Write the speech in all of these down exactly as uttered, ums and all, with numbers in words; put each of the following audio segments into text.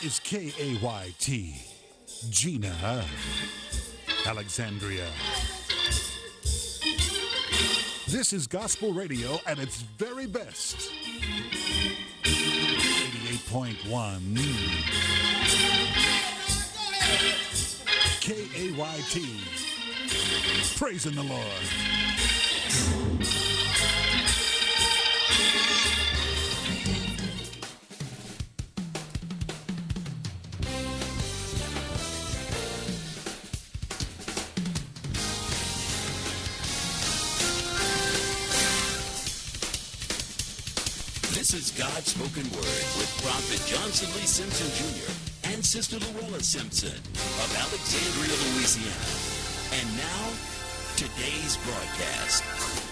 is K A Y T, Gina Alexandria. This is gospel radio at its very best. eighty-eight point one K A Y T, praising the Lord. This is God's Spoken Word with Prophet Johnson Lee Simpson Junior and Sister Luella Simpson of Alexandria, Louisiana. And now, today's broadcast.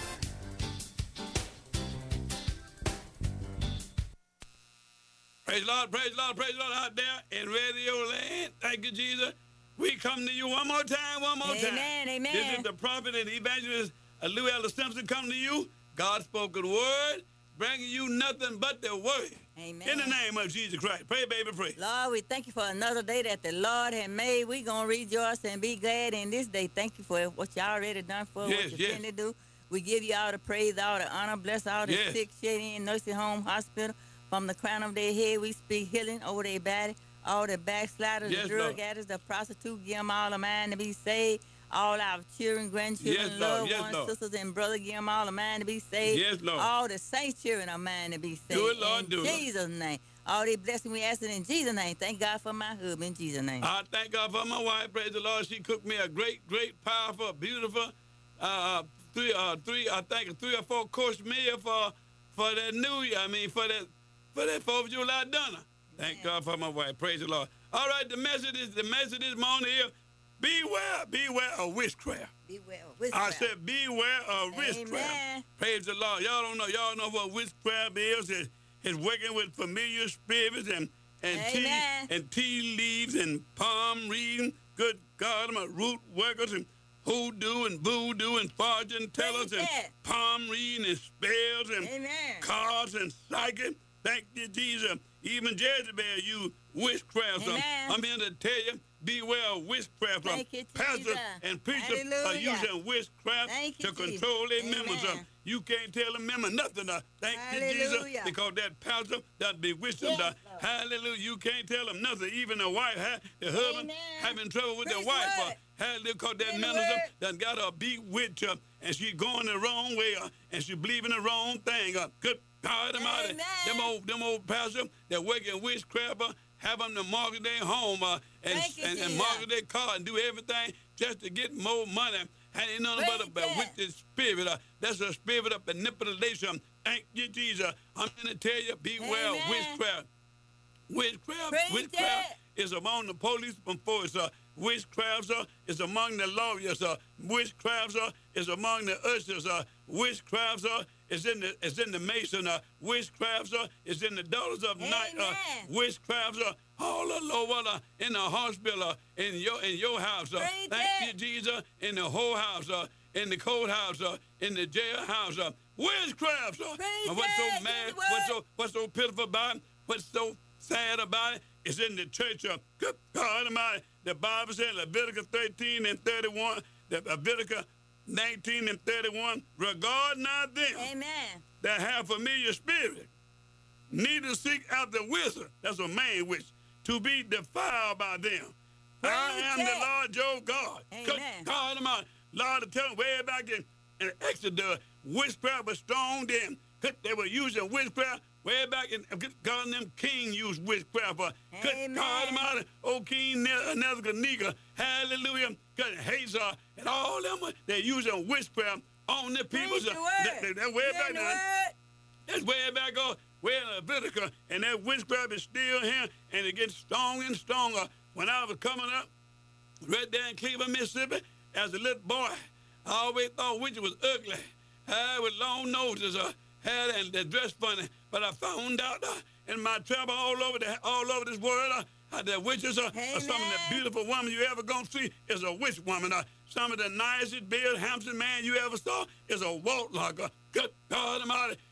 Praise the Lord, praise the Lord, praise the Lord out there in radio land. Thank you, Jesus. We come to you one more time, one more amen, time. Amen, amen. This is the prophet and evangelist uh, Luella Simpson coming to you. God's spoken word, bringing you nothing but the word. Amen. In the name of Jesus Christ. Pray, baby, pray. Lord, we thank you for another day that the Lord has made. We're going to rejoice and be glad in this day. Thank you for what you already done for us, Yes, what you yes. finna do. We give you all the praise, all the honor. Bless all the Yes. sick, shut in, nursing home, hospital. From the crown of their head, we speak healing over their body. All the backsliders, Yes, the drug Lord. addicts, the prostitute, give them all a mind to be saved. All our children, grandchildren, Yes, Lord. loved Yes, ones, Lord. sisters, and brothers, give them all a mind to be saved. Yes, Lord. All the saints children a mind to be saved. Do it, Lord, in do it. Jesus' name. All these blessings we ask it in Jesus' name. Thank God for my husband in Jesus' name. I thank God for my wife. Praise the Lord. She cooked me a great, great, powerful, beautiful, uh, three, uh, three, I think a three or four course meal for for that New Year. I mean, for that for that Fourth of July dinner. Thank Amen. God for my wife. Praise the Lord. All right, the message is the message this morning here. Beware, beware of witchcraft. Beware. I said, beware of witchcraft. Amen. Praise the Lord. Y'all don't know. Y'all know what witchcraft is. It's, it's working with familiar spirits and and tea Amen. and tea leaves and palm reading. Good God, I'm a root workers and hoodoo and voodoo and fortune tellers Praise and that. palm reading and spells and Amen. cards and psychic. Thank you, Jesus. Even Jezebel used witchcraft. So Amen. I'm here to tell you, beware of witchcraft. Thank you, Pastors Jesus. and preachers are Hallelujah. using witchcraft Thank you, to Jesus. control their Amen. members. Uh, you can't tell a member nothing. Uh, thank you, Jesus, Hallelujah. because that pastor that bewitched them. Yes, uh, Lord. hallelujah. You can't tell them nothing. Even the wife, ha- the husband Amen. having trouble with Praise the the wife. Uh, word. hallelujah, because that Praise the minister word. done got her bewitched uh, and she going the wrong way uh, and she believing the wrong thing. Uh, good God Almighty. Amen. Them old, them old pastors that work in witchcraft, uh, have them to mortgage their home uh, and, Thank you, and, and Jesus. mortgage their car and do everything just to get more money. And ain't nothing but a Praise but that. wicked spirit. Uh, that's a spirit of manipulation. Thank you, Jesus. I'm going to tell you, beware of Amen. witchcraft. Witchcraft, Praise witchcraft that. is among the police force. Uh, witchcraft uh, is among the lawyers. Uh, witchcraft uh, is among the ushers. Uh, witchcraft uh, is in the is in the mason. Uh, witchcraft uh, is in the daughters of night. Uh, Amen. witchcraft uh, all over uh, in the hospital, uh, in your in your house. Uh, Praise thank that. you, Jesus, in the whole house, uh, in the courthouse, uh, in the jailhouse. Uh, witchcraft. Uh, Praise and what's that. so mad? Give the What's word. so what's so pitiful about it? What's so sad about it? It's in the church. Uh, good God Almighty. The Bible said Leviticus thirteen and thirty-one, the Leviticus nineteen and thirty-one, regard not them Amen. that have familiar spirit, neither seek after wisdom, that's a man which, to be defiled by them. I Praise am that. the Lord your God. Good Amen. God Almighty. Lord, to tell them way back in, in Exodus, witchcraft was strong then. Good, they were using witchcraft way back in, good God, and them king used witchcraft. Uh, good Amen. God Almighty, O King Ne- Nebuchadnezzar, hallelujah, good Hazar, and all them, uh, they using witchcraft on the people. Preach the word. That, that, that way Hear back the then. word. That's way back on, way in Leviticus, and that witchcraft is still here, and it gets stronger and stronger. When I was coming up, right there in Cleveland, Mississippi, as a little boy, I always thought witches was ugly, uh, with long noses, uh, had and they dressed funny. But I found out uh, in my travel all over the all over this world, uh, how the witches are, are some of the Amen. beautiful women you ever gonna see is a witch woman. Uh, some of the nicest, built, handsome man you ever saw is a warlock. Uh, good God Almighty.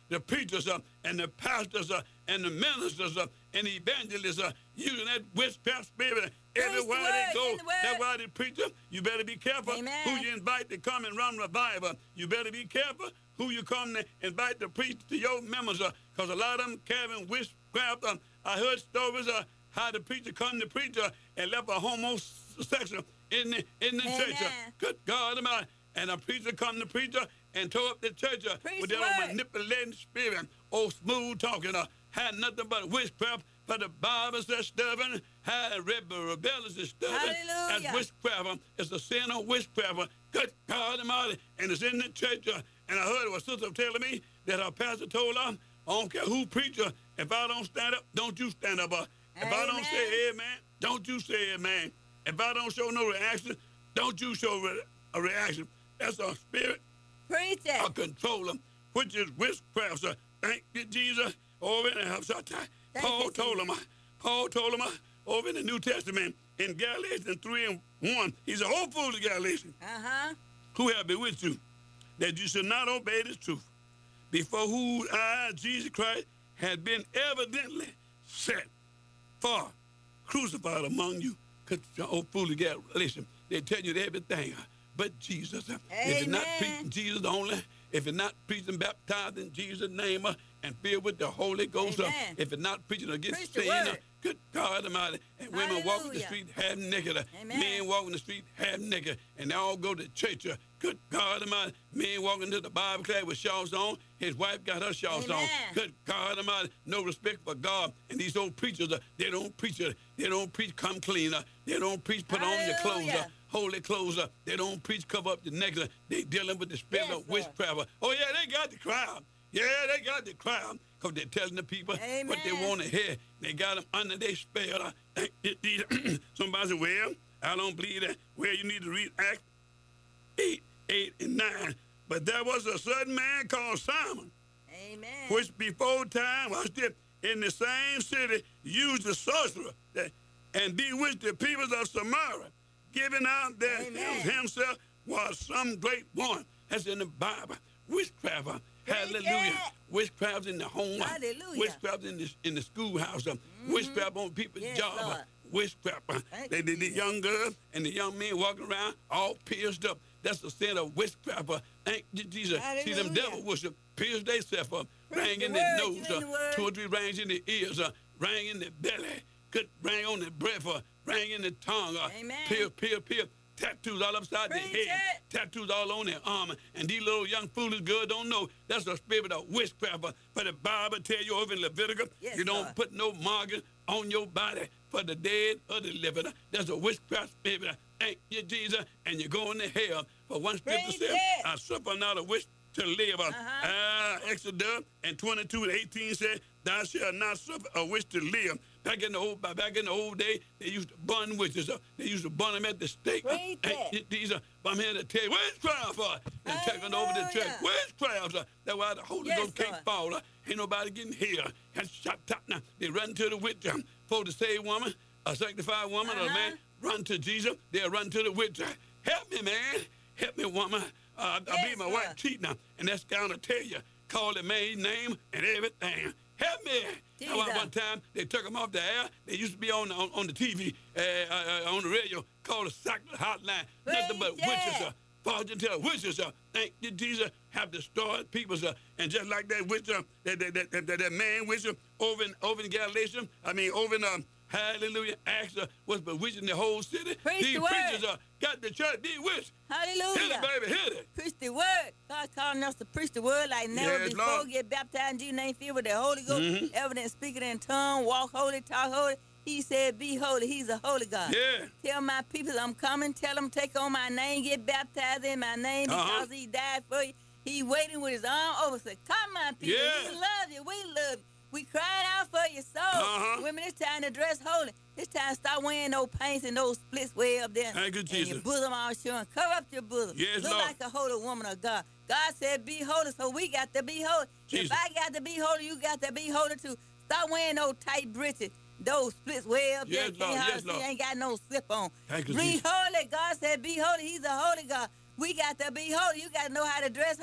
the preachers uh, and the pastors uh, and the ministers uh, and the evangelists uh, using that witchcraft spirit everywhere the they word, go. the word. That's why the preacher, you better be careful Amen. who you invite to come and run revival. You better be careful who you come to invite to preach to your members, because uh, a lot of them carrying witchcraft. Uh, I heard stories of uh, how the preacher come to preach uh, and left a homosexual in the, in the Amen. church. Uh, good God Almighty. And a preacher come to preacher and tore up the church uh, Preach with the their own word. manipulating spirit, old smooth talking, uh, had nothing but witchcraft. For the Bible says stubborn, had rebel, rebellious and stubborn. Hallelujah. As witchcraft, uh, it's a sin of witchcraft. Uh, good God Almighty. And it's in the church. Uh, and I heard a sister telling me that her pastor told her, I don't care who preacher, if I don't stand up, don't you stand up. Uh, if I don't Amen. say amen, don't you say amen. If I don't show no reaction, don't you show re- a reaction. That's a spirit Preach of it. control, which is witchcraft. So thank you, Jesus. Over in the house, Paul you, told him, Paul told him over in the New Testament in Galatians three and one, he's a whole fool to Galatians. Uh-huh. Who have bewitched you, that you should not obey this truth, before whose eyes Jesus Christ had been evidently set for, crucified among you. Because the old fool to Galatians, they tell you everything but Jesus. If you're not Amen. preaching Jesus only, if you're not preaching baptized in Jesus' name uh, and filled with the Holy Ghost, uh, Amen. if you're not preaching against Preach the sin, uh, word. good God Almighty, and women walking the Hallelujah. street half naked, uh, Amen. men walking the street half naked, and they all go to church. Uh, good God Almighty, men walking to the Bible class with shawls on, his wife got her shawls on. Amen. Good God Almighty, no respect for God. And these old preachers, uh, they don't preach, uh, they don't preach come clean, uh, they don't preach put on your clothes, uh, Hallelujah. holy clothes, uh, they don't preach cover up the neck, uh, they dealing with the spirit Yes, of witchcraft. Uh, oh yeah, they got the crowd. Yeah, they got the crowd, because they're telling the people what they Amen. want to hear. They got them under their spell. Uh, somebody said, well, I don't believe that. Well, you need to read Acts eight, eight, and nine. But there was a certain man called Simon, Amen. which before time, watch this, in the same city used the sorcerer that, and bewitched the peoples of Samaria, giving out that Amen. him, himself was some great one. That's in the Bible. Witchcraft. uh, Hallelujah. it. Witchcraft in the home. uh, Hallelujah. Witchcraft in the, in the schoolhouse. uh, Witchcraft on people's Yes, job. uh, Lord. Witchcraft. uh, Thank They, you, the, the Jesus. young girl and the young men walking around all pierced up. That's the sin of witchcraft. uh, Thank you, Jesus. See them Hallelujah. devil worship, pierce themselves up, Preach ring the in word, their you nose, in uh, the word. two or three rings in the ears, uh, ring in the belly, good ring on the breath, uh, ring in the tongue, uh, Amen. pierce, pierce, pierce. Tattoos all upside Preach their head, it. tattoos all on their arm, and these little young foolish girls don't know that's a spirit of witchcraft. But for the Bible tell you over in Leviticus, Yes, you don't Lord. put no marking on your body for the dead or the living. That's a witchcraft spirit. Thank you, Jesus, and you're going to hell. For one scripture Preach says, it. I suffer not a wish to live. Uh-huh. Uh, Exodus and twenty-two and eighteen said, thou shalt not suffer a wish to live. Back in the old, back in the old day, they used to burn witches. Uh, they used to burn them at the stake. Uh, Preach and it. these, uh, I'm here to tell you, witchcraft for? And taking over the church. Hallelujah. Witchcraft. Uh, that's why the Holy Yes, Ghost can't Lord. fall. Uh, ain't nobody getting healed. And shut up now. They run to the witch. Um, for the saved woman, a sanctified woman, or a Uh-huh. man, run to Jesus. They'll run to the witch. Uh, Help me, man. Help me, woman. Uh, I Yes, believe my wife Lord. cheating now. And that's going to tell you. Call the maid's name and everything. Help me. That's why Jesus. one time they took them off the air. They used to be on on, on the T V, uh, uh, on the radio, called a Sackler hotline. Nothing but Preach witches, it. uh, fortune tellers, witches. Uh, thank you, Jesus, have destroyed people. Uh, and just like that witch, uh, that, that, that, that, that man witch uh, over in over in Galatians, I mean over in um, Hallelujah, Acts uh, was bewitching the whole city. Preach These the word. preachers uh, got the church bewitched. Hit Hallelujah. it, baby, hit it. Preach the word. God calling us to preach the word like never Yes, before. Lord. Get baptized in Jesus' name, filled with the Holy Ghost. Mhm. Evidence speaking in tongue, walk holy, talk holy. He said, be holy. He's a holy God. Yeah. Tell my people I'm coming. Tell them take on my name. Get baptized in my name Uh-huh. because he died for you. He waiting with his arm over. Say, come, my people. Yeah. We love you. We love you. We crying out for your soul. Uh-huh. Women, it's time to dress holy. It's time to stop wearing those paints and those splits way up there. Thank you, And your Jesus. bosom all showing. Cover up your bosom. Yes, Look Lord. like a holy woman of God. God said be holy, so we got to be holy. Jesus. If I got to be holy, you got to be holy too. Stop wearing those tight breeches. Those splits way up Yes, there. Lord. Can't hardly Yes, see, Lord. ain't got no slip on. Thank you, be Jesus. holy. God said be holy. He's a holy God. We got to be holy. You got to know how to dress holy.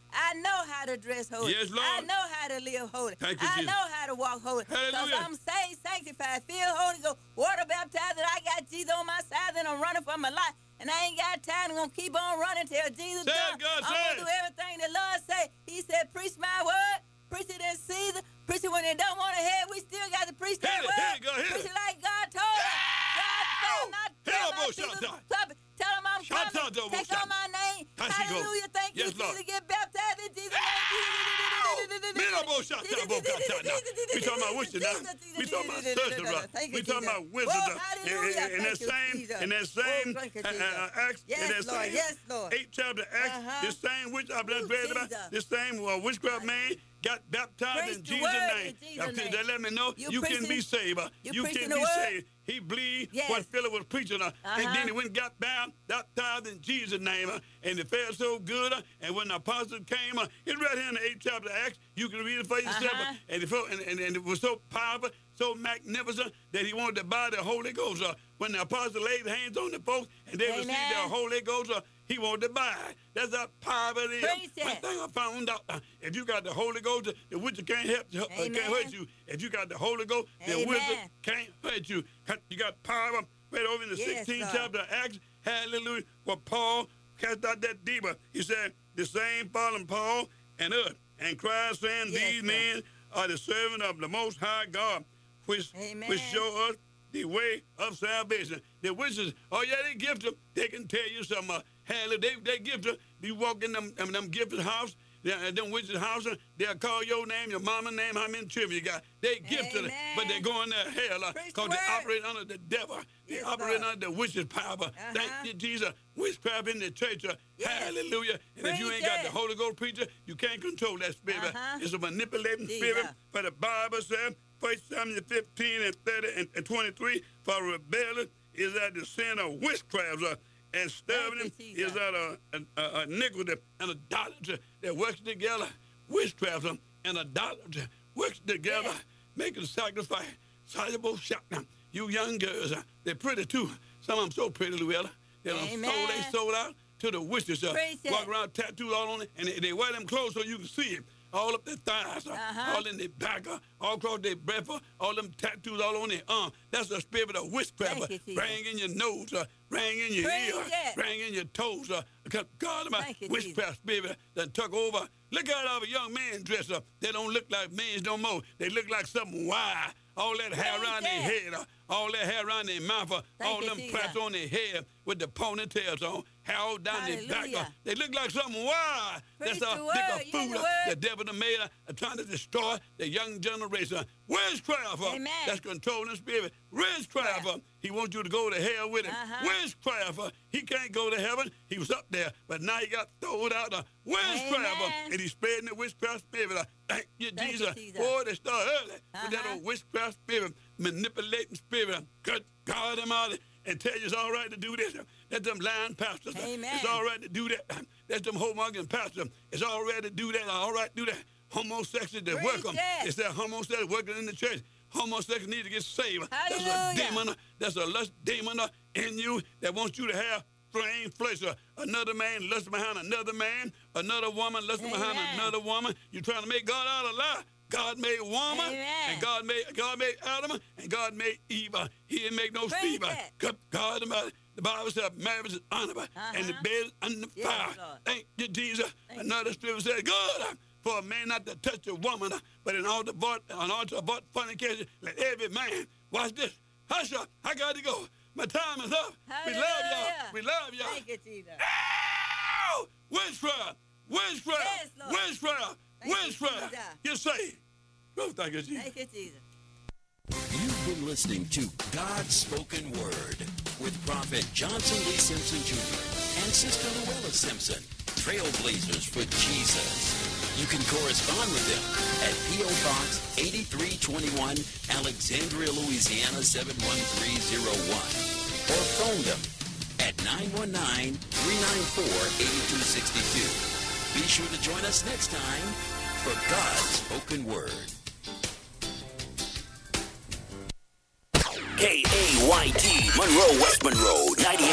I know how to dress holy. Yes, Lord. I know how to live holy. Thank you, I Jesus. know how to walk holy. Because Hallelujah. I'm saved, sanctified, filled, Holy Ghost, water baptized, and I got Jesus on my side, and I'm running for my life. And I ain't got time. I'm going to keep on running till Jesus Say it, done. God, I'm say going it. to do everything the Lord say. He said, preach my word. Preach it in season. Preach it when they don't want to hear it. We still got to preach that Hit it, word. hit it, go, hit preach it. it like God told us. God told not Hit tell it, my boy, people shout to out. stop it. Tell them I'm Shout coming. out, boy, Take shout on my name. There she go. Hallelujah. Thank you, Yes, Lord. Jesus. Get baptized in Jesus' name. Mirabo shot that boy got that now. We talking about wisdom now. We talking about sorcerer. We talking about wizards. Oh, uh, hallelujah. In in that Thank you, same, Jesus. in that Oh, same thank you, uh, Jesus. uh, Acts, in Yes, that Lord. same Yes, Lord. eighth chapter Acts, Uh-huh. this same witch I've just Ooh, read about, Jesus. this same uh, witchcraft man got baptized Preach in the Jesus' word name. in Jesus' Now, name. That let me know You you can preaching- be saved. uh, you You preaching can the be word? saved. He believed Yes. what Philip was preaching, uh, and Uh-huh. then he went and got bound, baptized in Jesus' name, uh, and it felt so good. Uh, and when the apostles came, uh, it's right here in the eighth chapter of Acts. You can read it for yourself. Uh-huh. uh, and, it felt, and, and, and it was so powerful, so magnificent that he wanted to buy the Holy Ghost. Uh, when the apostles laid hands on the folks and they Amen. received the Holy Ghost, uh, he wanted to buy it. That's how powerful it is. Praise One it. thing I found out, uh, if you got the Holy Ghost, uh, the witch can't help you, uh, can't Amen. hurt you. If you got the Holy Ghost, the Amen. wizard can't hurt you. You got power right over in the Yes, sixteenth Lord. chapter of Acts. Hallelujah. Where Paul cast out that demon. He said, the same following Paul and us, and cried, saying, Yes, these Lord. men are the servant of the Most High God, which, Amen. which show us the way of salvation. The witches, oh yeah, they gifted. They can tell you some, uh, hallelujah, they, they gifted. You walk in them, them, them gifted house, them, them witches' house, they'll call your name, your mama name, how many children you got. They gifted, Amen. but they go in there hell Preach because the they word. operate under the devil. They Yes, operate Lord. under the witches' power. Uh-huh. Thank you, Jesus. Witchcraft in the church. uh, Yes. Hallelujah. And if you Preach ain't got it. the Holy Ghost preacher, you can't control that spirit. Uh-huh. It's a manipulating Jesus. spirit. For the Bible says, First Samuel fifteen and thirty and, and twenty-three, for rebellion is at the sin of witchcraft, uh, and stubbornness Thank you, is Jesus. at a, a, a, a iniquity and idolatry that works together. Witchcraft um, and idolatry works together, Yes. making sacrifice. Soluble shot now. You young girls, uh, they're pretty too. Some of them so pretty, Luella. They done Amen. sold, they sold out to the witches. Uh, Praise walk it. around tattooed all on it, and they, they wear them clothes so you can see it. All up their thighs, uh, Uh-huh. all in their back, uh, all across their breast, uh, all them tattoos all on their arm. That's the spirit of witchcraft. Thank Uh, you, Jesus. ring in your nose, uh, ring in your Praise ear, it. ring in your toes. Uh, because God, my Thank you, witchcraft spirit that took over. Look at all the young men dressed up. They don't look like men no more. They look like something wild. All that hair Praise around their it. head, uh, all that hair around their mouth, uh, Thank all you, them Jesus. plaits on their head with the ponytails on, hair all down their back. Uh, Hallelujah. they look like something wild. Preach That's a the big word. of You hear food the uh, word? the devil done made, uh, trying to destroy the young generation. Witchcraft, uh, Amen. that's controlling spirit. Witchcraft, uh, he wants you to go to hell with him. Uh-huh. Witchcraft, uh, he can't go to heaven. He was up there, but now he got thrown out. Uh, witchcraft, uh, Amen. and he's spreading the witchcraft spirit. Uh, thank you, Thank you, Jesus. Jesus. Boy, they start early with that Uh-huh. old witchcraft spirit, manipulating spirit. Good God Almighty, and tell you it's all right to do this. That's them lying pastors. Amen. It's all right to do that. That's them homongering pastors. It's all right to do that. All right to do that. Homosexuals that Preach work them. it. It's that homosexuals working in the church. Homosexuals need to get saved. That's a Hallelujah. demon. That's a lust demon in you that wants you to have strange flesh. Uh, Another man lusting behind another man. Another woman lusting behind Amen. another woman. You're trying to make God out of lie. God made woman, Amen. and God made God made Adam, and God made Eve. He didn't make no Praise Steve. it. God, God, Almighty. The Bible says marriage is honorable, and the Uh-huh. bed is undefiled. Yes, Lord. Thank you, Jesus. Thank Another scripture says, good uh, for a man not to touch a woman, uh, but in all the avoid, on all to avoid fornication, let every man, watch this. Hush up. I got to go. My time is up. We love y'all. Hallelujah. We love y'all. Thank you, Jesus. Ow! Witchcraft. Witchcraft. Yes, Lord. Witchcraft. Thank you, Witchcraft. Jesus. You're saved. Oh, thank you, Jesus. Thank you, Jesus. You've been listening to God's Spoken Word with Prophet Johnson Lee Simpson Junior and Sister Luella Simpson, trailblazers for Jesus. You can correspond with them at P O Box eighty-three twenty-one, Alexandria, Louisiana seven one three zero one, or phone them at nine one nine, three nine four, eight two six two. Be sure to join us next time for God's Spoken Word. K A Y T, Monroe, West Monroe, ninety-eight. 98.9.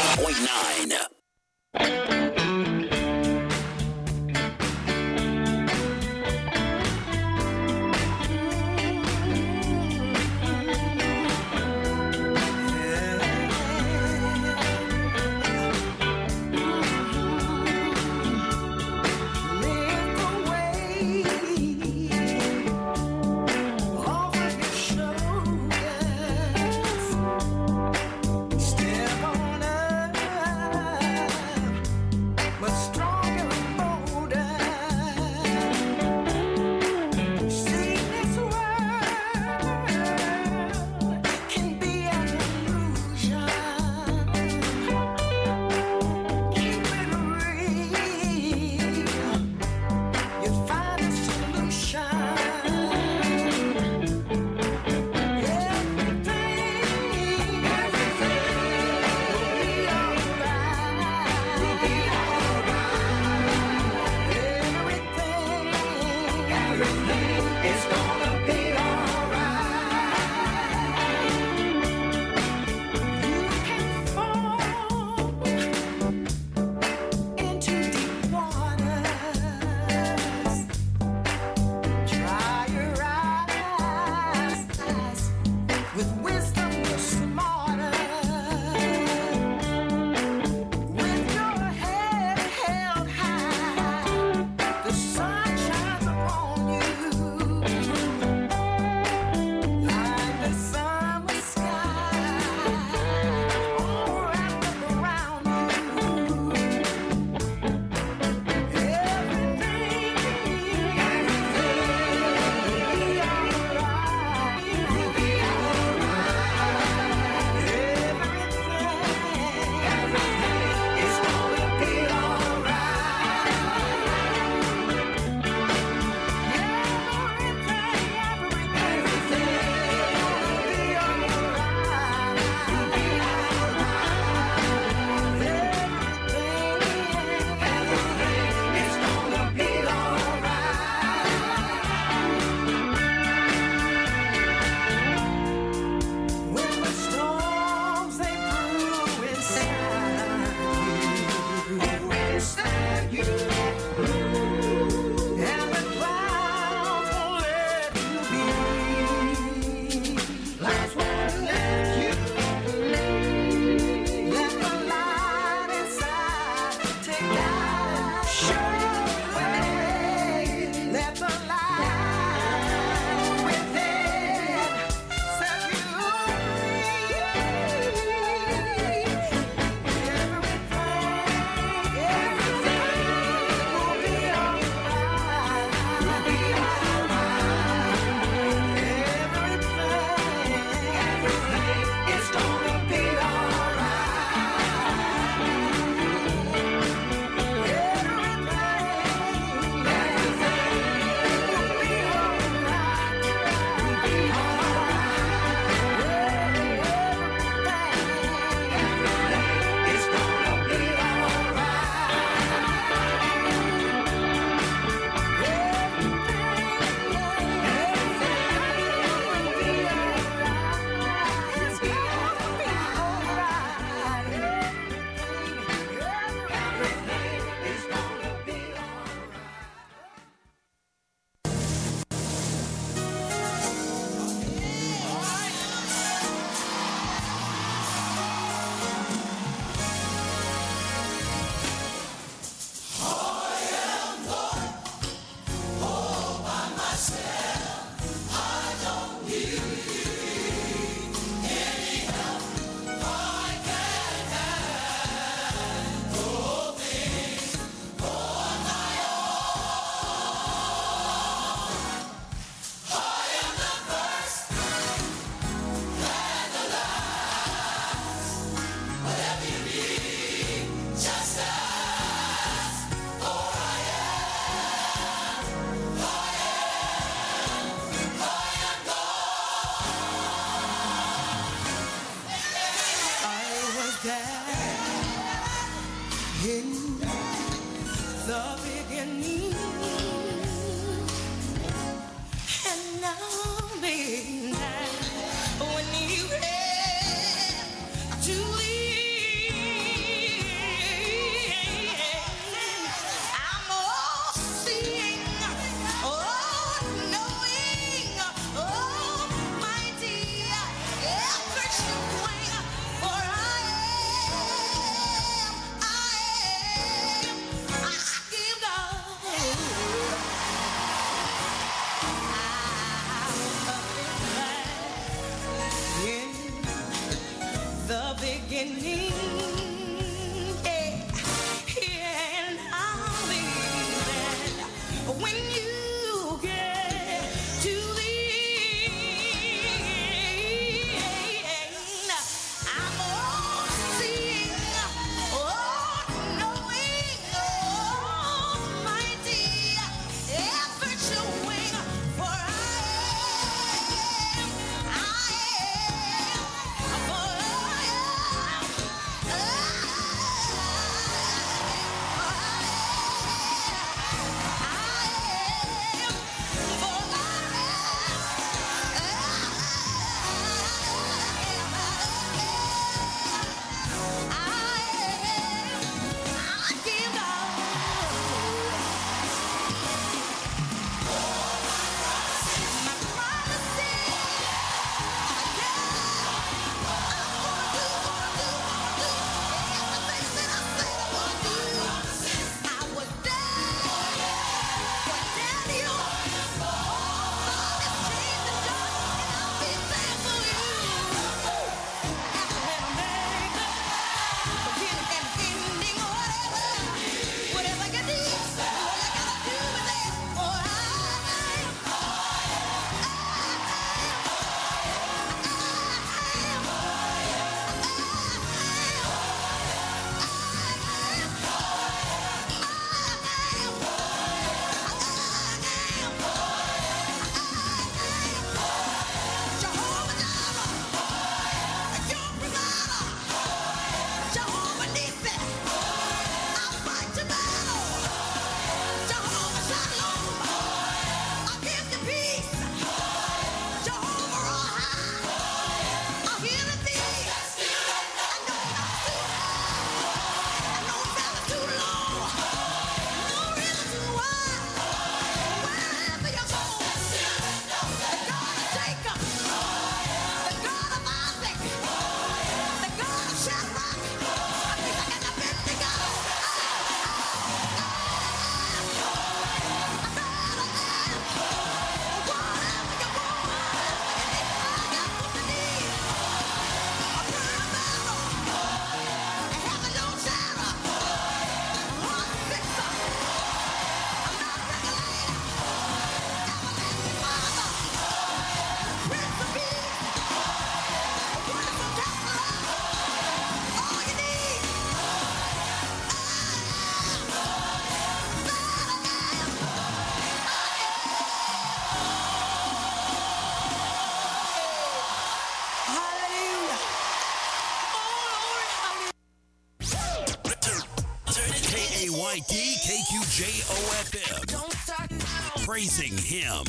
ninety-eight point nine. J O F M. Don't start now. Praising him.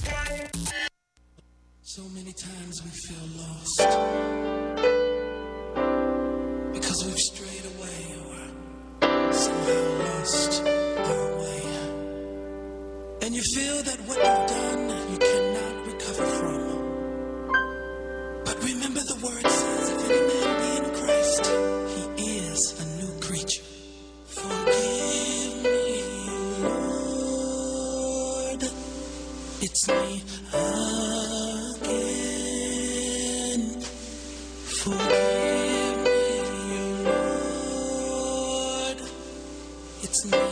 So many times we feel lost because we've strayed away or somehow lost our way. And you feel that what you've done you cannot recover from. But remember the word says, if any man be in Christ, he is a new creature. Forgive me, Lord, it's me again. Forgive me, Lord, it's me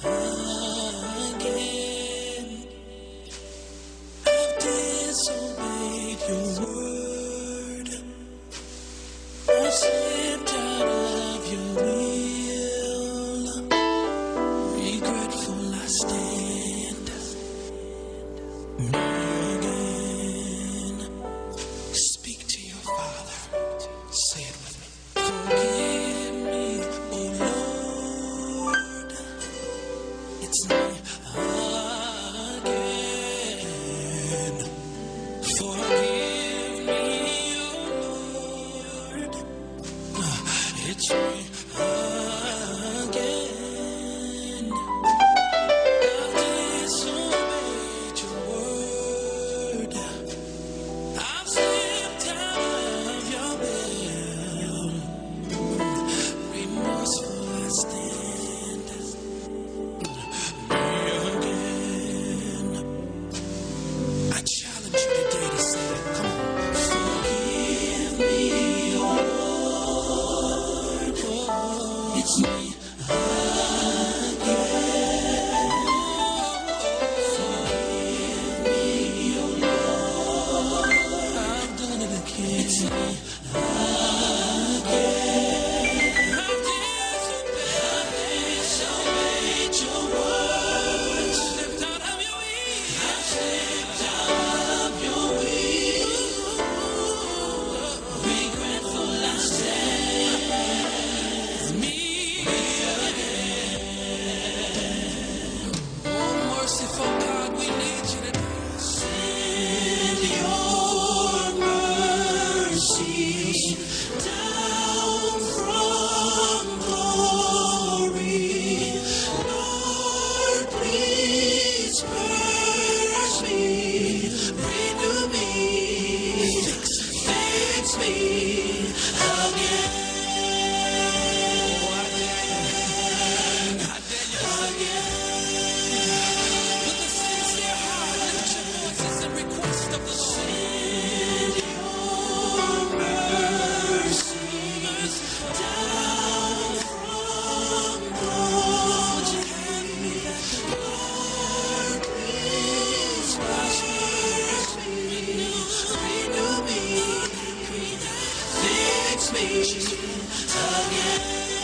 again. I've disobeyed your word. I've slipped out of your will. Regretful I stand. Me again. Speak to your Father. Say it with me. Forgive me, oh Lord. It's me again. Forgive me, oh Lord. It's me again. I've disobeyed your word. I've slipped out of your will. Remorseful I stand. Me again. I challenge you today to say it. Come on. Forgive me, oh Lord. It's me again. Forgive me, oh Lord. I've done it again. It's me again. I've disobeyed your word. Slipped out of your will. I've slipped out of your will. Regretful I stand. Me again. Oh, merciful God, we need you today. Send your mercy down from glory. Lord, please purge me, renew me, fix, fix me again. I dare you again. With a sincere heart, lift your voices in request of the Lord. Send your mercies down from glory. Lord, please wash me, renew me, fix me again.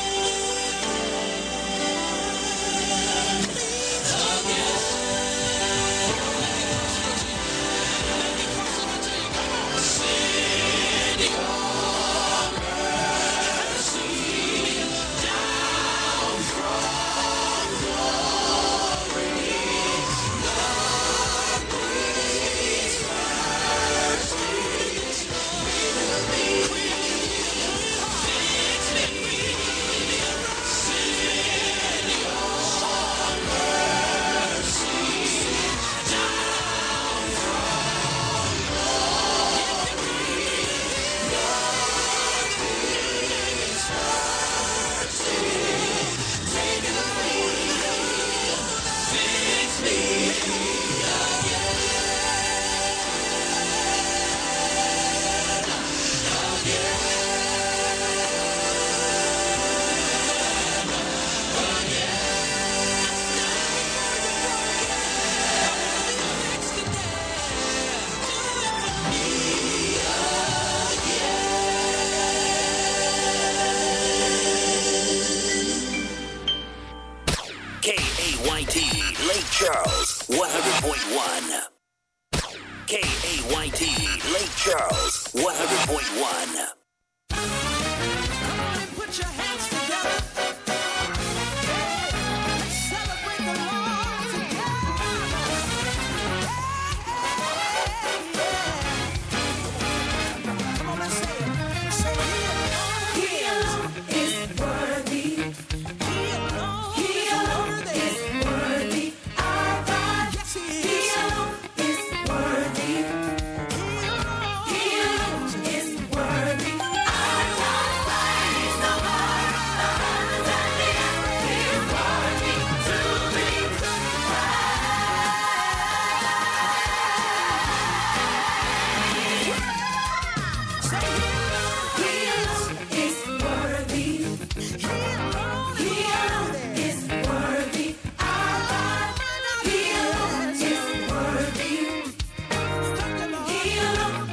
Lake Charles, one hundred point one. K A Y T, Lake Charles, one hundred point one.